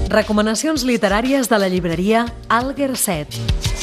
Recomanacions literàries de la llibreria Alger 7.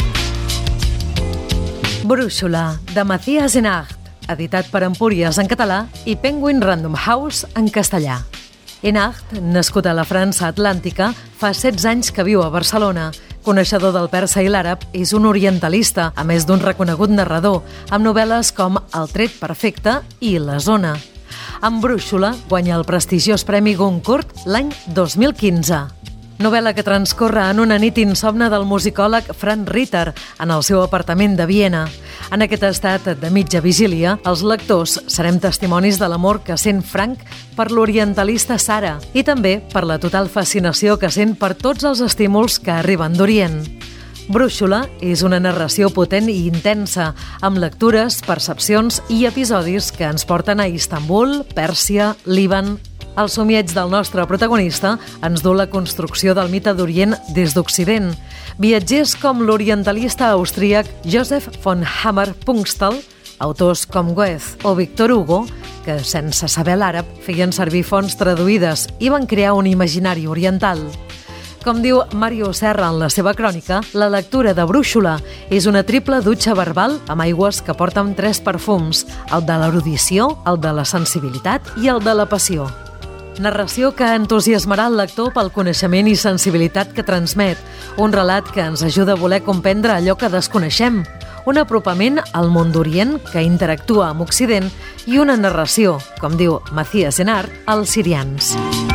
Brúixola, de Matthias Enardt, editat per Empúries en català i Penguin Random House en castellà. Enardt, nascut a la França atlàntica, fa 16 anys que viu a Barcelona. Coneixedor del persa i l'àrab, és un orientalista, a més d'un reconegut narrador, amb novel·les com El tret perfecte i La zona. Amb Brúixola guanya el prestigiós Premi Goncourt l'any 2015. Novel·la que transcorre en una nit insomne del musicòleg Frank Ritter en el seu apartament de Viena. En aquest estat de mitja vigília, els lectors serem testimonis de l'amor que sent Frank per l'orientalista Sara i també per la total fascinació que sent per tots els estímuls que arriben d'Orient. Brúixola és una narració potent i intensa, amb lectures, percepcions i episodis que ens porten a Istanbul, Pèrsia, Líban. El somieig del nostre protagonista ens du la construcció del mite d'Orient des d'Occident. Viatgers com l'orientalista austríac Joseph von Hammer-Pungstal, autors com Goethe o Victor Hugo, que sense saber l'àrab feien servir fonts traduïdes i van crear un imaginari oriental. Com diu Mario Serra en la seva crònica, la lectura de Brúixola és una triple dutxa verbal amb aigües que porten 3 perfums, el de l'erudició, el de la sensibilitat i el de la passió. Narració que entusiasmarà el lector pel coneixement i sensibilitat que transmet, un relat que ens ajuda a voler comprendre allò que desconeixem, un apropament al món d'Orient que interactua amb Occident i una narració, com diu Matthias Enardt, als sirians.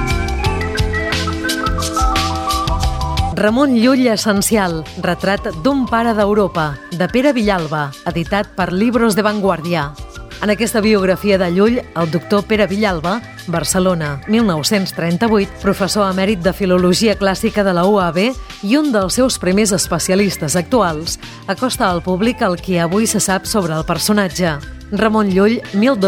Ramon Llull Essencial, retrat d'un pare d'Europa, de Pere Villalba, editat per Libros de Vanguardia. En aquesta biografia de Llull, el doctor Pere Villalba, Barcelona, 1938, professor emèrit de Filologia Clàssica de la UAB i un dels seus primers especialistes actuals, acosta al públic el que avui se sap sobre el personatge. Ramon Llull,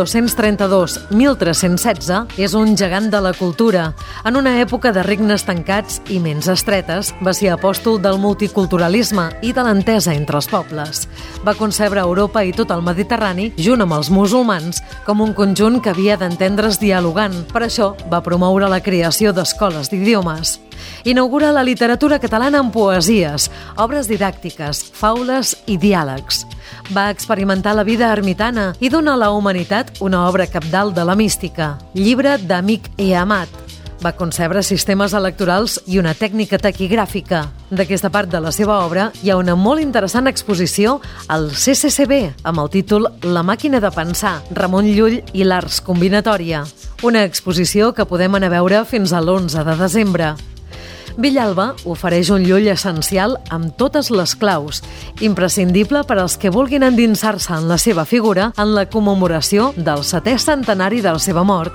1232-1316, és un gegant de la cultura. En una època de regnes tancats i ments estretes, va ser apòstol del multiculturalisme i de l'entesa entre els pobles. Va concebre Europa i tot el Mediterrani, junt amb els musulmans, com un conjunt que havia d'entendre's dialogant. Per això va promoure la creació d'escoles d'idiomes. Inaugura la literatura catalana amb poesies, obres didàctiques, faules i diàlegs. Va experimentar la vida ermitana i dona a la humanitat una obra cabdal de la mística, Llibre d'Amic i Amat. Va concebre sistemes electorals i una tècnica taquigràfica. D'aquesta part de la seva obra hi ha una molt interessant exposició al CCCB amb el títol La màquina de pensar, Ramon Llull i l'Ars Combinatòria. Una exposició que podem anar a veure fins a l'11 de desembre. Villalba ofereix un Llull essencial amb totes les claus, imprescindible per als que vulguin endinsar-se en la seva figura en la commemoració del 7è centenari de la seva mort.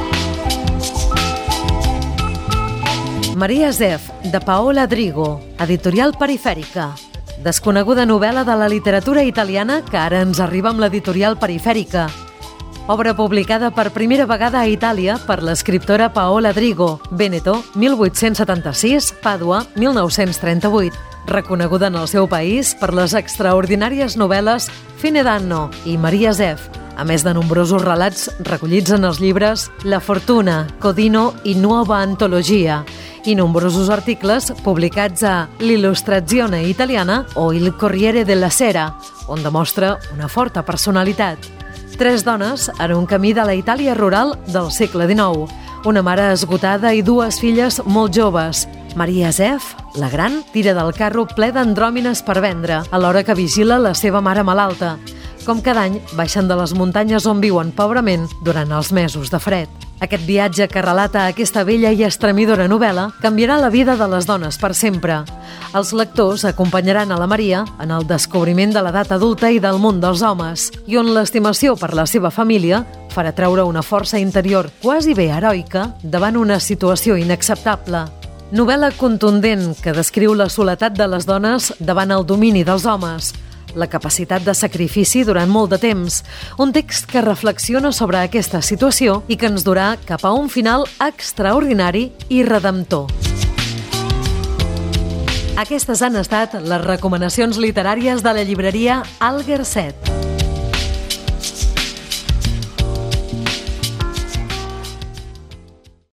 Maria Zeff, de Paola Drigo, editorial Perifèrica. Desconeguda novel·la de la literatura italiana que ara ens arriba amb l'editorial Perifèrica. Obra publicada per primera vegada a Itàlia per l'escriptora Paola Drigo, Vèneto, 1876, Pàdua, 1938. Reconeguda en el seu país per les extraordinàries novel·les Fine d'anno i Maria Zeff, a més de nombrosos relats recollits en els llibres La fortuna, Codino i Nuova antologia, i nombrosos articles publicats a l'Illustrazione Italiana o Il Corriere della Sera, on demostra una forta personalitat. 3 dones en un camí de la Itàlia rural del segle XIX. Una mare esgotada i 2 filles molt joves. Maria Zeff, la gran, tira del carro ple d'andròmines per vendre, alhora que vigila la seva mare malalta. Com cada any, baixen de les muntanyes on viuen pobrament durant els mesos de fred. Aquest viatge que relata aquesta bella i estremidora novel·la canviarà la vida de les dones per sempre. Els lectors acompanyaran a la Maria en el descobriment de l'edat adulta i del món dels homes, i on l'estimació per la seva família farà treure una força interior quasi bé heroica davant una situació inacceptable. Novel·la contundent que descriu la soledat de les dones davant el domini dels homes, la capacitat de sacrifici durant molt de temps, un text que reflexiona sobre aquesta situació i que ens durà cap a un final extraordinari i redemptor. Aquestes han estat les recomanacions literàries de la llibreria Alger 7.